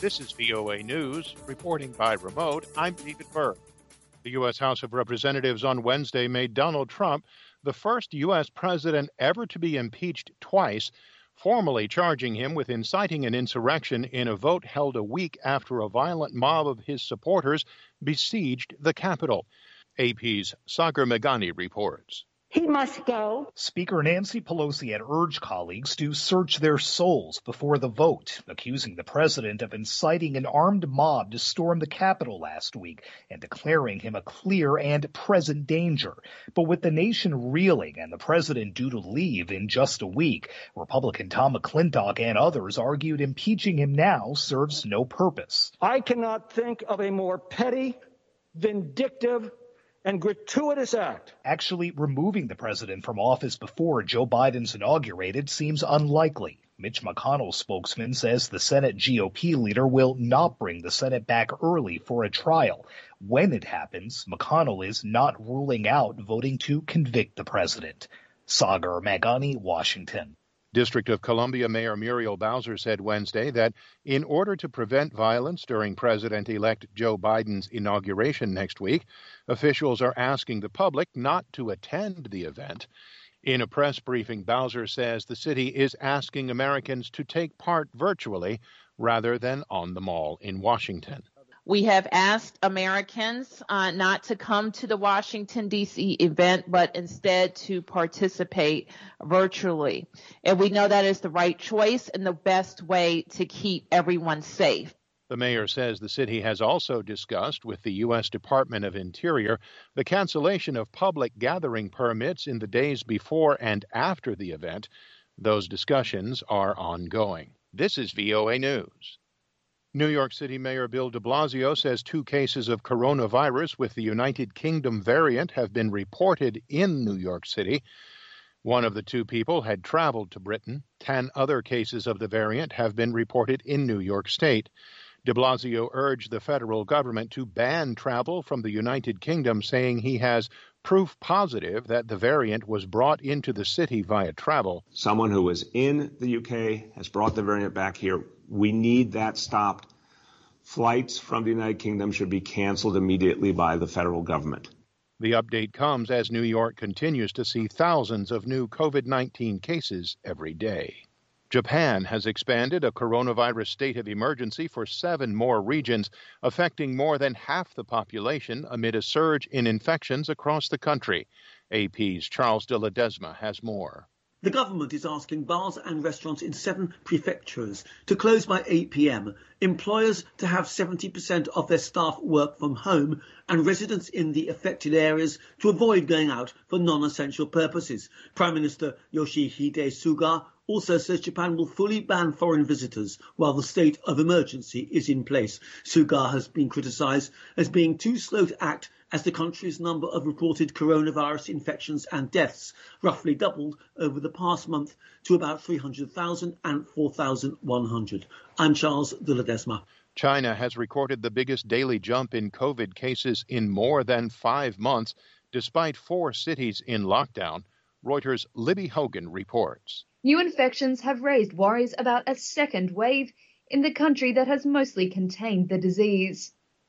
This is VOA News, reporting by remote. I'm David Berg. The U.S. House of Representatives on Wednesday made Donald Trump the first U.S. president ever to be impeached twice, formally charging him with inciting an insurrection in a vote held a week after a violent mob of his supporters besieged the Capitol. AP's Sagar Meghani reports. He must go. Speaker Nancy Pelosi had urged colleagues to search their souls before the vote, accusing the president of inciting an armed mob to storm the Capitol last week and declaring him a clear and present danger. But with the nation reeling and the president due to leave in just a week, Republican Tom McClintock and others argued impeaching him now serves no purpose. I cannot think of a more petty, vindictive, and gratuitous act. Actually removing the president from office before Joe Biden's inaugurated seems unlikely. Mitch McConnell's spokesman says the Senate GOP leader will not bring the Senate back early for a trial. When it happens, McConnell is not ruling out voting to convict the president. Sagar Meghani, Washington. District of Columbia Mayor Muriel Bowser said Wednesday that in order to prevent violence during President-elect Joe Biden's inauguration next week, officials are asking the public not to attend the event. In a press briefing, Bowser says the city is asking Americans to take part virtually rather than on the Mall in Washington. We have asked Americans not to come to the Washington, D.C. event, but instead to participate virtually. And we know that is the right choice and the best way to keep everyone safe. The mayor says the city has also discussed with the U.S. Department of Interior the cancellation of public gathering permits in the days before and after the event. Those discussions are ongoing. This is VOA News. New York City Mayor Bill de Blasio says 2 cases of coronavirus with the United Kingdom variant have been reported in New York City. One of the 2 people had traveled to Britain. 10 other cases of the variant have been reported in New York State. De Blasio urged the federal government to ban travel from the United Kingdom, saying he has proof positive that the variant was brought into the city via travel. Someone who was in the UK has brought the variant back here. We need that stopped. Flights from the United Kingdom should be canceled immediately by the federal government. The update comes as New York continues to see thousands of new COVID-19 cases every day. Japan has expanded a coronavirus state of emergency for 7 more regions, affecting more than half the population amid a surge in infections across the country. AP's Charles de Ledesma has more. The government is asking bars and restaurants in 7 prefectures to close by 8 p.m, employers to have 70% of their staff work from home, and residents in the affected areas to avoid going out for non-essential purposes. Prime Minister Yoshihide Suga also says Japan will fully ban foreign visitors while the state of emergency is in place. Suga has been criticised as being too slow to act as the country's number of reported coronavirus infections and deaths roughly doubled over the past month to about 300,000 and 4,100. I'm Charles de Ledesma. China has recorded the biggest daily jump in COVID cases in more than 5 months, despite 4 cities in lockdown. Reuters' Libby Hogan reports. New infections have raised worries about a second wave in the country that has mostly contained the disease.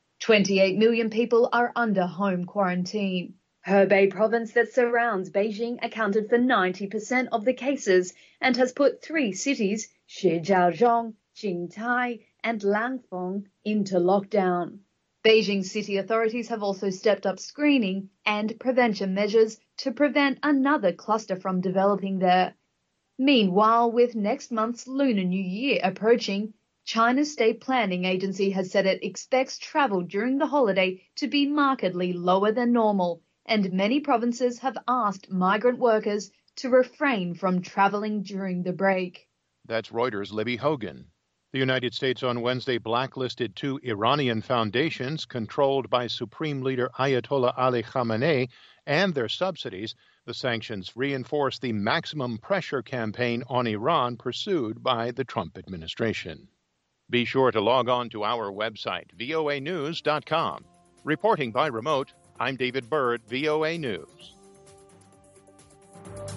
28 million people are under home quarantine. Hebei province that surrounds Beijing accounted for 90% of the cases and has put 3 cities, Shijiazhuang, Qingtai and Langfeng, into lockdown. Beijing city authorities have also stepped up screening and prevention measures to prevent another cluster from developing there. Meanwhile, with next month's Lunar New Year approaching, China's State Planning Agency has said it expects travel during the holiday to be markedly lower than normal, and many provinces have asked migrant workers to refrain from traveling during the break. That's Reuters' Libby Hogan. The United States on Wednesday blacklisted 2 Iranian foundations controlled by Supreme Leader Ayatollah Ali Khamenei and their subsidies. The sanctions reinforce the maximum pressure campaign on Iran pursued by the Trump administration. Be sure to log on to our website, voanews.com. Reporting by remote, I'm David Byrd, VOA News.